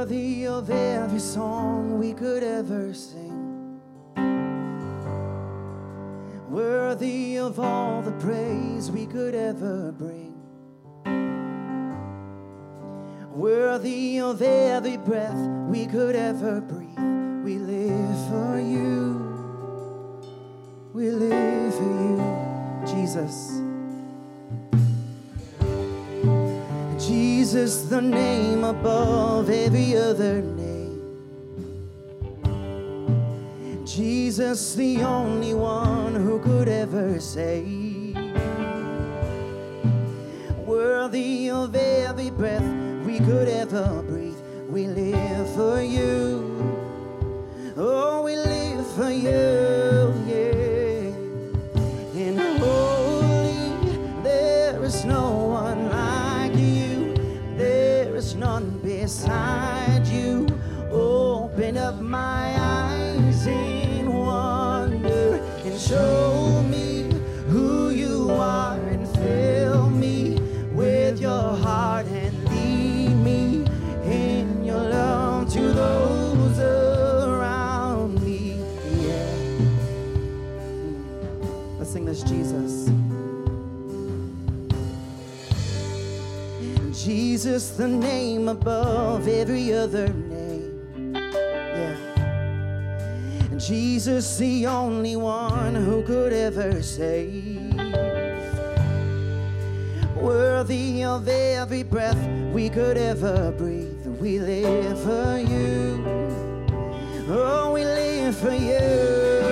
Worthy of every song we could ever sing, worthy of all the praise we could ever bring, worthy of every breath we could ever breathe. We live for you, we live for you, Jesus. Jesus, the name above every other name. Jesus, the only one who could ever save. Worthy of every breath we could ever breathe. We live for you. Oh, we live for you, yeah. And holy, there is no one like you. There is none beside you. Open up my eyes in wonder and show me who you are, and fill me with your heart and lead me in your love to those around me. Yeah. Let's sing this, Jesus. Jesus, the name above every other name. Yeah. Jesus, the only one who could ever save. Worthy of every breath we could ever breathe. We live for you. Oh, we live for you.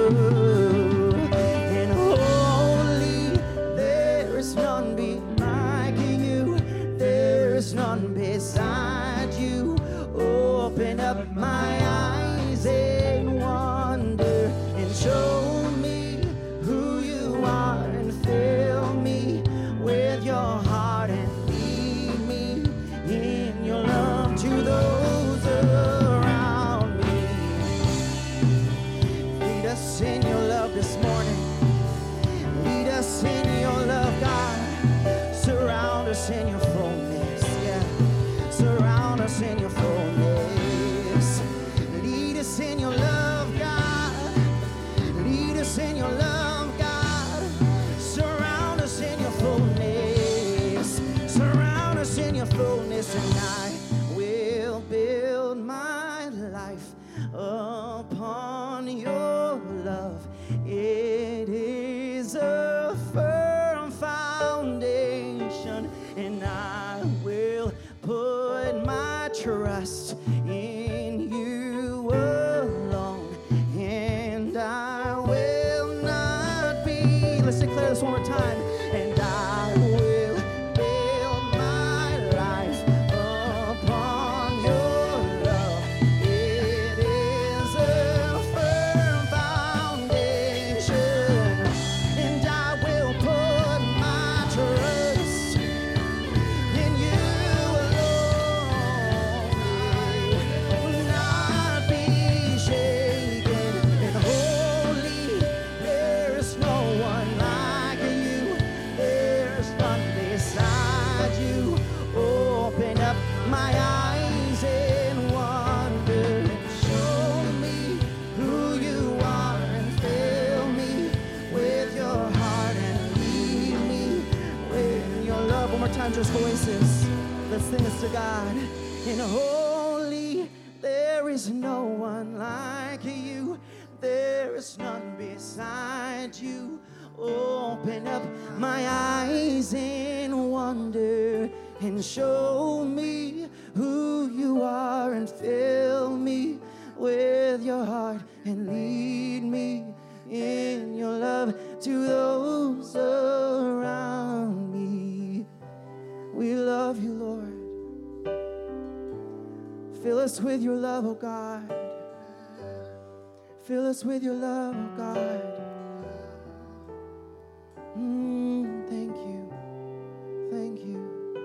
And holy, there is none like you. There is none beside you. Open up my eyes in wonder and show me who you are, and fill me with your heart and lead me in your love to those around me. Lead us in your love this morning. Lead us in your love, God. Surround us in your fullness, yeah. Surround us in your fullness. Lead us in your love, God. Lead us in your love, God. Surround us in your fullness. Surround us in your fullness, and I will build my life upon your love. It is a firm foundation, and I will put my trust in you alone, and I will not be. Let's declare this one more time. And I will build my life upon your love. It is a firm foundation, and I will put my trust in you alone. Will not be shaken. And holy, there is no one like you. There is none beside you. Open up my eyes in wonder and show me who you are, and fill me with your heart and lead me with your love. One more time, just voices. Let's sing this to God. And holy, there is no one like you. There is none beside you. Open up my eyes in wonder and show me who you are, and fill me with your heart and lead me in your love to those around me. We love you, Lord. Fill us with your love, oh God. Fill us with your love, oh God. Thank you. Thank you.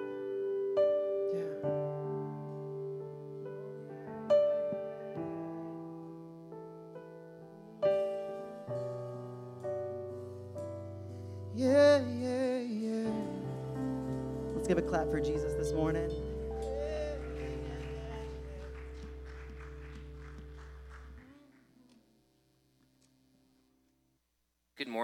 Yeah. Yeah. Let's give a clap for Jesus this morning.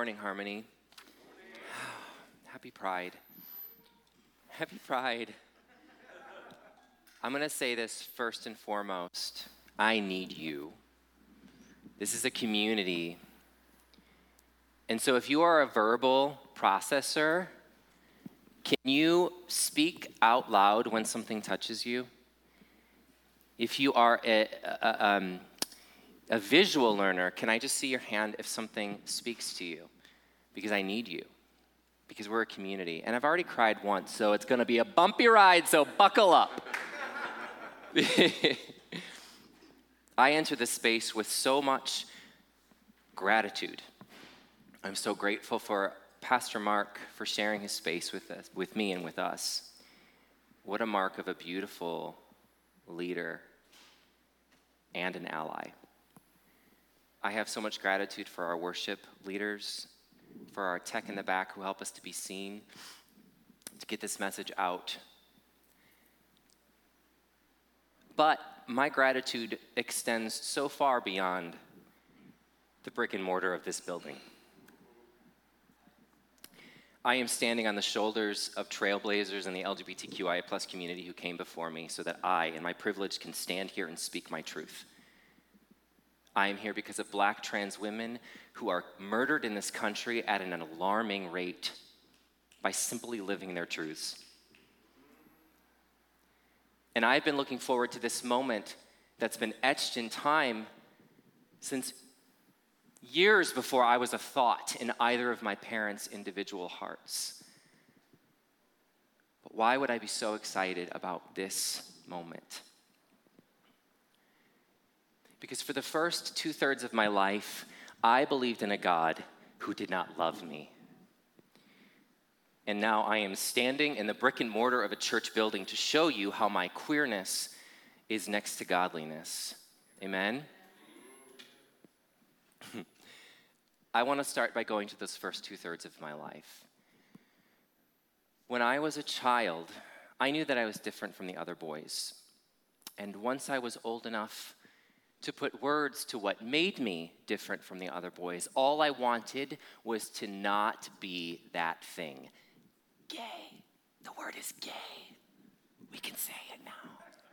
morning, Harmony. Happy Pride. Happy Pride. I'm going to say this first and foremost. I need you. This is a community. And so if you are a verbal processor, can you speak out loud when something touches you? If you are a visual learner, can I just see your hand if something speaks to you? Because I need you. Because we're a community. And I've already cried once, so it's going to be a bumpy ride, so buckle up. I enter this space with so much gratitude. I'm so grateful for Pastor Mark for sharing his space with me and with us. What a mark of a beautiful leader and an ally. I have so much gratitude for our worship leaders, for our tech in the back who help us to be seen, to get this message out. But my gratitude extends so far beyond the brick and mortar of this building. I am standing on the shoulders of trailblazers in the LGBTQIA+ community who came before me so that I, in my privilege, can stand here and speak my truth. I am here because of Black trans women who are murdered in this country at an alarming rate by simply living their truths. And I've been looking forward to this moment that's been etched in time since years before I was a thought in either of my parents' individual hearts. But why would I be so excited about this moment? Because for the first 2/3 of my life, I believed in a God who did not love me. And now I am standing in the brick and mortar of a church building to show you how my queerness is next to godliness. Amen? I want to start by going to those first 2/3 of my life. When I was a child, I knew that I was different from the other boys. And once I was old enough to put words to what made me different from the other boys, all I wanted was to not be that thing. Gay. The word is gay. We can say it now.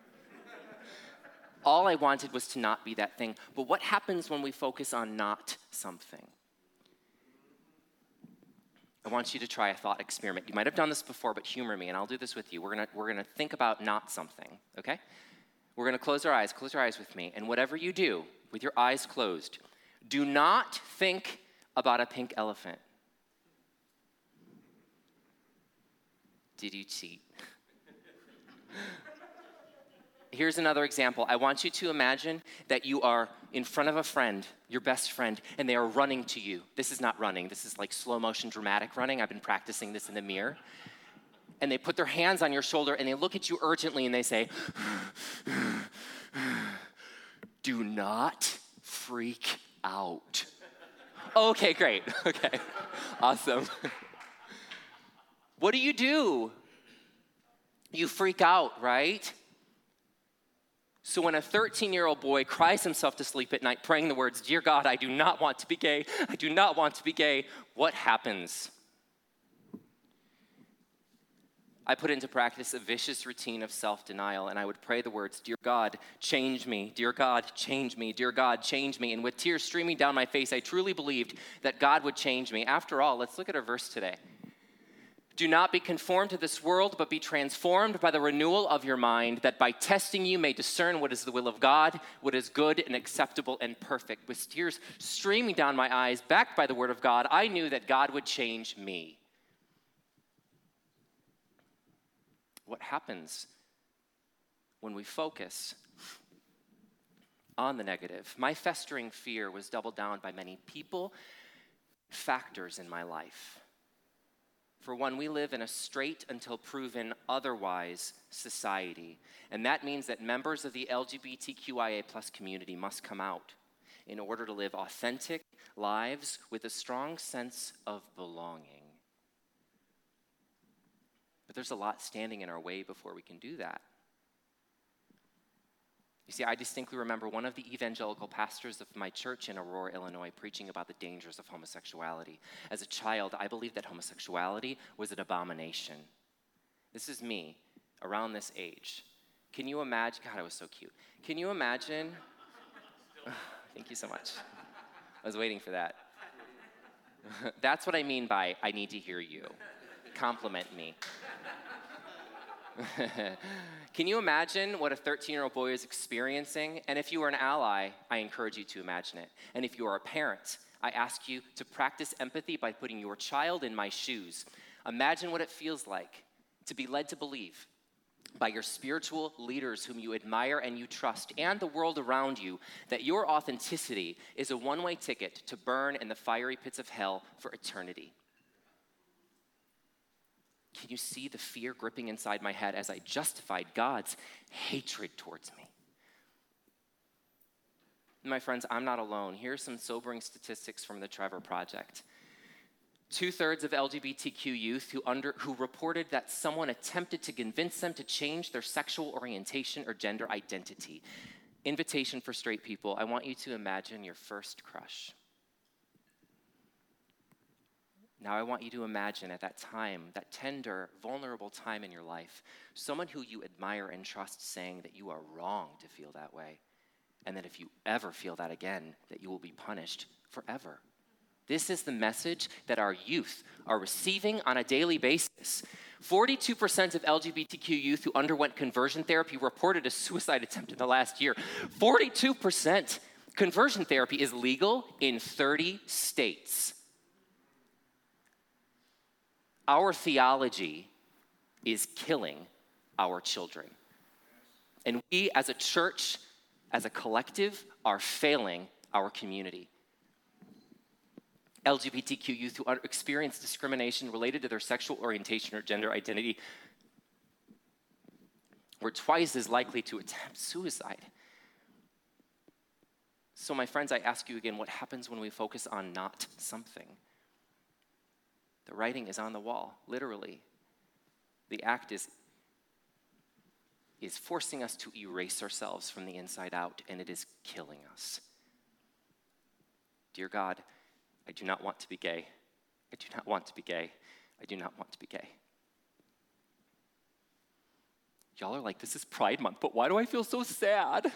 All I wanted was to not be that thing. But what happens when we focus on not something? I want you to try a thought experiment. You might have done this before, but humor me, and I'll do this with you. We're gonna think about not something, okay? We're gonna close our eyes with me, and whatever you do with your eyes closed, do not think about a pink elephant. Did you cheat? Here's another example. I want you to imagine that you are in front of a friend, your best friend, and they are running to you. This is not running. This is like slow motion dramatic running. I've been practicing this in the mirror. And they put their hands on your shoulder and they look at you urgently and they say, do not freak out. Okay, great. Okay, awesome. What do? You freak out, right? So when a 13-year-old boy cries himself to sleep at night praying the words, "Dear God, I do not want to be gay, I do not want to be gay," what happens? I put into practice a vicious routine of self-denial, and I would pray the words, "Dear God, change me. Dear God, change me. Dear God, change me." And with tears streaming down my face, I truly believed that God would change me. After all, let's look at our verse today. Do not be conformed to this world, but be transformed by the renewal of your mind, that by testing you may discern what is the will of God, what is good and acceptable and perfect. With tears streaming down my eyes, backed by the word of God, I knew that God would change me. What happens when we focus on the negative? My festering fear was doubled down by many people, factors in my life. For one, we live in a straight until proven otherwise society. And that means that members of the LGBTQIA+ community must come out in order to live authentic lives with a strong sense of belonging. But there's a lot standing in our way before we can do that. You see, I distinctly remember one of the evangelical pastors of my church in Aurora, Illinois, preaching about the dangers of homosexuality. As a child, I believed that homosexuality was an abomination. This is me, around this age. Can you imagine? God, I was so cute. Can you imagine? Thank you so much. I was waiting for that. That's what I mean by I need to hear you. Compliment me. Can you imagine what a 13-year-old boy is experiencing? And if you are an ally, I encourage you to imagine it. And if you are a parent, I ask you to practice empathy by putting your child in my shoes. Imagine what it feels like to be led to believe by your spiritual leaders whom you admire and you trust, and the world around you, that your authenticity is a one-way ticket to burn in the fiery pits of hell for eternity. Can you see the fear gripping inside my head as I justified God's hatred towards me? My friends, I'm not alone. Here are some sobering statistics from the Trevor Project. 2/3 of LGBTQ youth who reported that someone attempted to convince them to change their sexual orientation or gender identity. Invitation for straight people, I want you to imagine your first crush. Now I want you to imagine at that time, that tender, vulnerable time in your life, someone who you admire and trust saying that you are wrong to feel that way, and that if you ever feel that again, that you will be punished forever. This is the message that our youth are receiving on a daily basis. 42% of LGBTQ youth who underwent conversion therapy reported a suicide attempt in the last year. 42%. Conversion therapy is legal in 30 states. Our theology is killing our children. And we as a church, as a collective, are failing our community. LGBTQ youth who experience discrimination related to their sexual orientation or gender identity were twice as likely to attempt suicide. So my friends, I ask you again, what happens when we focus on not something? The writing is on the wall, literally. The act is forcing us to erase ourselves from the inside out, and it is killing us. Dear God, I do not want to be gay. I do not want to be gay. I do not want to be gay. Y'all are like, this is Pride Month, but why do I feel so sad?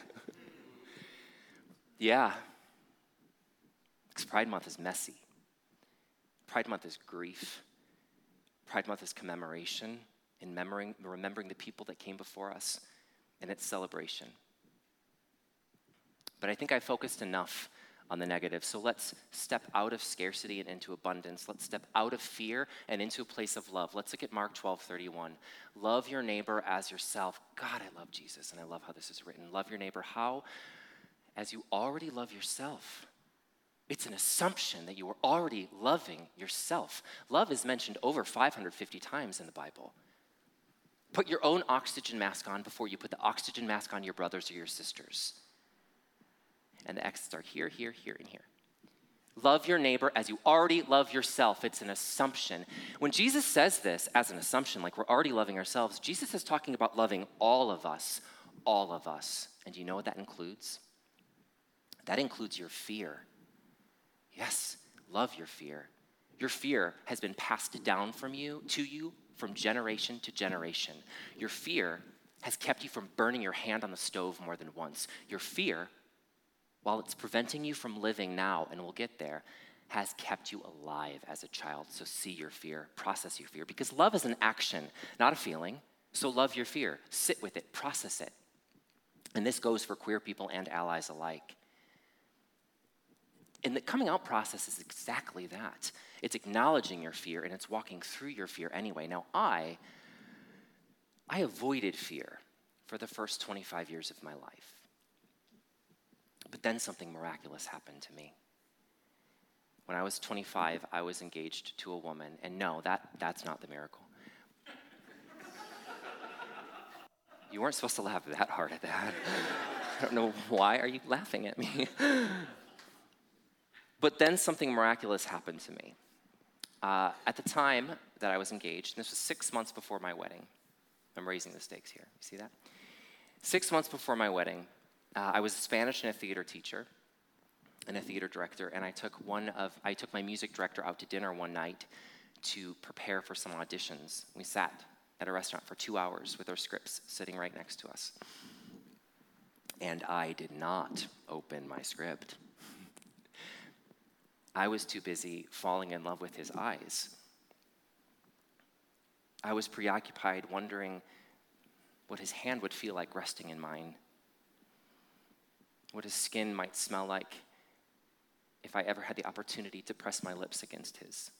Yeah, because Pride Month is messy. Pride Month is grief. Pride Month is commemoration and remembering the people that came before us, and it's celebration. But I think I focused enough on the negative, so let's step out of scarcity and into abundance. Let's step out of fear and into a place of love. Let's look at Mark 12:31. Love your neighbor as yourself. God, I love Jesus, and I love how this is written. Love your neighbor. How? As you already love yourself. It's an assumption that you are already loving yourself. Love is mentioned over 550 times in the Bible. Put your own oxygen mask on before you put the oxygen mask on your brothers or your sisters. And the X's are here, here, here, and here. Love your neighbor as you already love yourself. It's an assumption. When Jesus says this as an assumption, like we're already loving ourselves, Jesus is talking about loving all of us, all of us. And do you know what that includes? That includes your fear. Yes, love your fear. Your fear has been passed down from you to you from generation to generation. Your fear has kept you from burning your hand on the stove more than once. Your fear, while it's preventing you from living now, and we'll get there, has kept you alive as a child. So see your fear, process your fear, because love is an action, not a feeling. So love your fear, sit with it, process it. And this goes for queer people and allies alike. And the coming out process is exactly that. It's acknowledging your fear, and it's walking through your fear anyway. Now, I avoided fear for the first 25 years of my life. But then something miraculous happened to me. When I was 25, I was engaged to a woman, and no, that's not the miracle. You weren't supposed to laugh that hard at that. I don't know why are you laughing at me. But then something miraculous happened to me. At the time that I was engaged, and this was 6 months before my wedding. I'm raising the stakes here. You see that? 6 months before my wedding, I was a Spanish and a theater teacher and a theater director, and I took my music director out to dinner one night to prepare for some auditions. We sat at a restaurant for 2 hours with our scripts sitting right next to us. And I did not open my script. I was too busy falling in love with his eyes. I was preoccupied wondering what his hand would feel like resting in mine, what his skin might smell like if I ever had the opportunity to press my lips against his.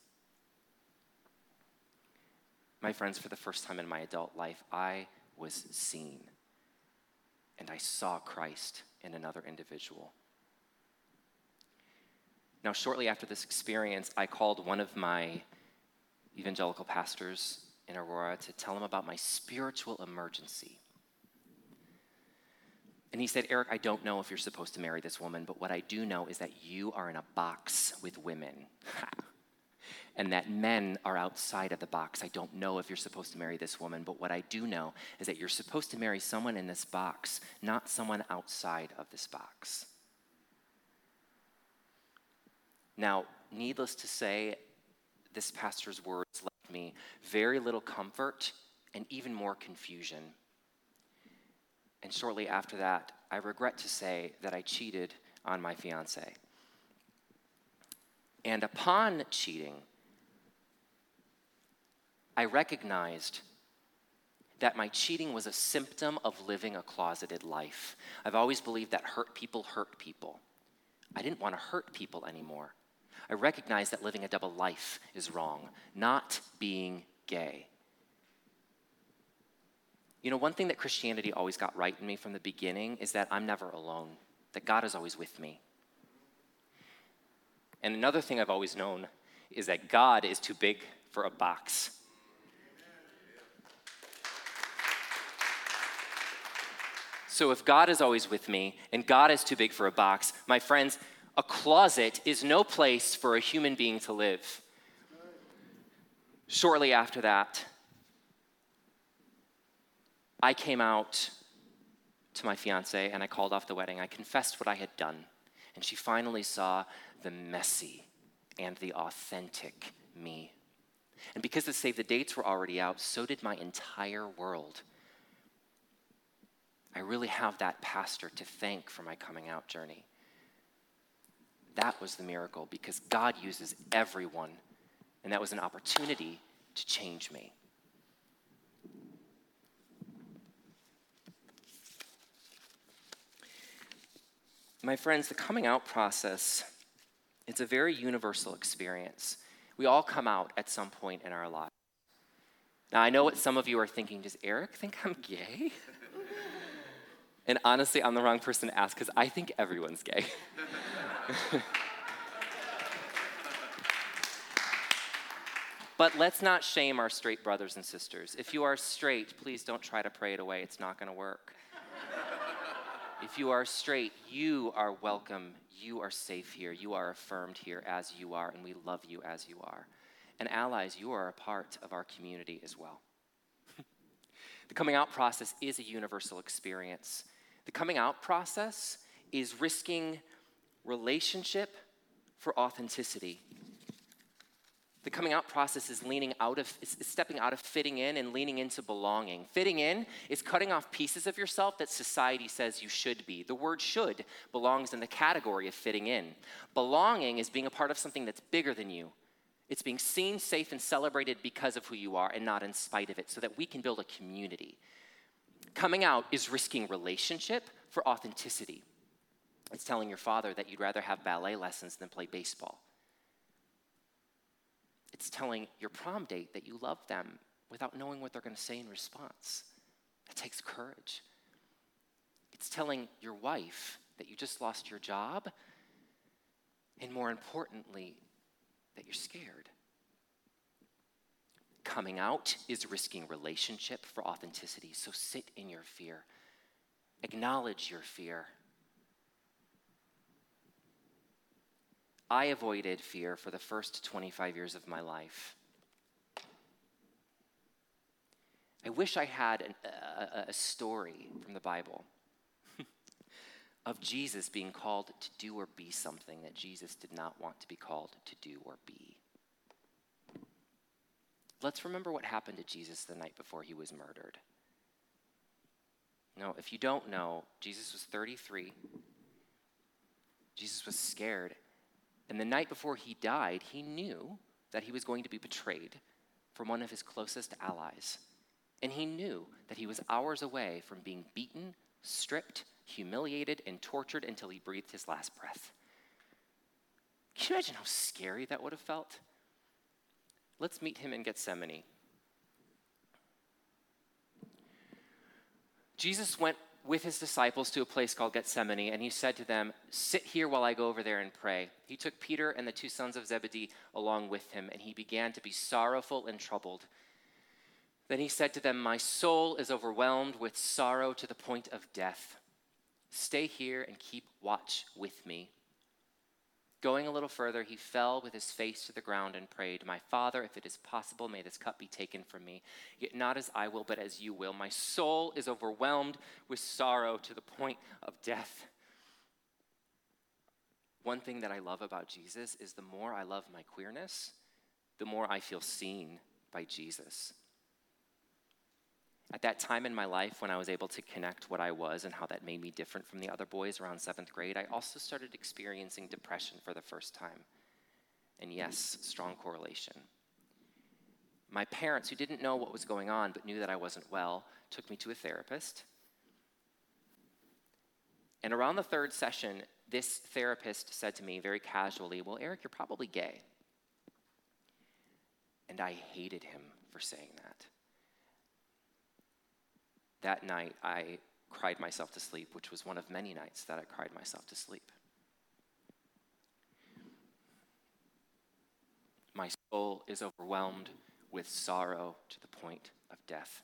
My friends, for the first time in my adult life, I was seen, and I saw Christ in another individual. Now, shortly after this experience, I called one of my evangelical pastors in Aurora to tell him about my spiritual emergency. And he said, Eric, I don't know if you're supposed to marry this woman, but what I do know is that you are in a box with women. And that men are outside of the box. I don't know if you're supposed to marry this woman, but what I do know is that you're supposed to marry someone in this box, not someone outside of this box. Now, needless to say, this pastor's words left me very little comfort and even more confusion. And shortly after that, I regret to say that I cheated on my fiancée. And upon cheating, I recognized that my cheating was a symptom of living a closeted life. I've always believed that hurt people hurt people. I didn't want to hurt people anymore. I recognized that living a double life is wrong, not being gay. You know, one thing that Christianity always got right in me from the beginning is that I'm never alone, that God is always with me. And another thing I've always known is that God is too big for a box. So if God is always with me and God is too big for a box, my friends, a closet is no place for a human being to live. Shortly after that, I came out to my fiancée and I called off the wedding. I confessed what I had done, and she finally saw the messy and the authentic me. And because the save the dates were already out, so did my entire world. I really have that pastor to thank for my coming out journey. That was the miracle, because God uses everyone, and that was an opportunity to change me. My friends, the coming out process, it's a very universal experience. We all come out at some point in our lives. Now, I know what some of you are thinking. Does Eric think I'm gay? And honestly, I'm the wrong person to ask, because I think everyone's gay. But let's not shame our straight brothers and sisters. If you are straight, please don't try to pray it away. It's not going to work. If you are straight, you are welcome. You are safe here. You are affirmed here as you are, and we love you as you are. And allies, you are a part of our community as well. The coming out process is a universal experience. The coming out process is risking relationship for authenticity. The coming out process is stepping out of fitting in and leaning into belonging. Fitting in is cutting off pieces of yourself that society says you should be. The word should belongs in the category of fitting in. Belonging is being a part of something that's bigger than you. It's being seen, safe, and celebrated because of who you are and not in spite of it, so that we can build a community. Coming out is risking relationship for authenticity. It's telling your father that you'd rather have ballet lessons than play baseball. It's telling your prom date that you love them without knowing what they're going to say in response. That takes courage. It's telling your wife that you just lost your job, and more importantly, that you're scared. Coming out is risking relationship for authenticity, so sit in your fear. Acknowledge your fear. I avoided fear for the first 25 years of my life. I wish I had a story from the Bible. of Jesus being called to do or be something that Jesus did not want to be called to do or be. Let's remember what happened to Jesus the night before he was murdered. No, if you don't know, Jesus was 33. Jesus was scared. And the night before he died, he knew that he was going to be betrayed from one of his closest allies. And he knew that he was hours away from being beaten, stripped, humiliated, and tortured until he breathed his last breath. Can you imagine how scary that would have felt? Let's meet him in Gethsemane. Jesus went with his disciples to a place called Gethsemane, and he said to them, "Sit here while I go over there and pray." He took Peter and the 2 sons of Zebedee along with him, and he began to be sorrowful and troubled. Then he said to them, "My soul is overwhelmed with sorrow to the point of death. Stay here and keep watch with me." Going a little further, he fell with his face to the ground and prayed, "My Father, if it is possible, may this cup be taken from me. Yet not as I will, but as you will. My soul is overwhelmed with sorrow to the point of death." One thing that I love about Jesus is the more I love my queerness, the more I feel seen by Jesus. At that time in my life when I was able to connect what I was and how that made me different from the other boys around 7th grade, I also started experiencing depression for the first time. And yes, strong correlation. My parents, who didn't know what was going on but knew that I wasn't well, took me to a therapist. And around the 3rd session, this therapist said to me very casually, "Well, Eric, you're probably gay." And I hated him for saying that. That night, I cried myself to sleep, which was one of many nights that I cried myself to sleep. My soul is overwhelmed with sorrow to the point of death.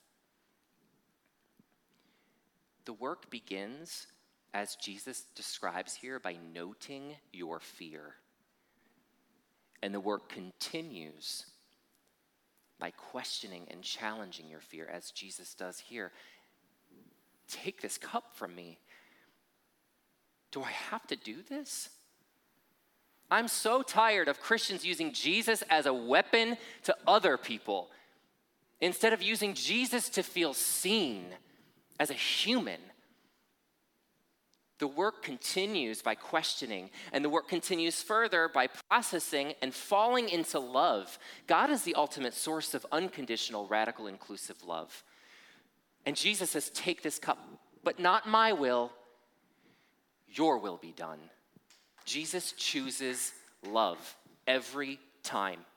The work begins, as Jesus describes here, by noting your fear. And the work continues by questioning and challenging your fear, as Jesus does here. Take this cup from me. Do I have to do this? I'm so tired of Christians using Jesus as a weapon to other people instead of using Jesus to feel seen as a human. The work continues by questioning, and the work continues further by processing and falling into love. God is the ultimate source of unconditional, radical, inclusive love. And Jesus says, "Take this cup, but not my will, your will be done." Jesus chooses love every time.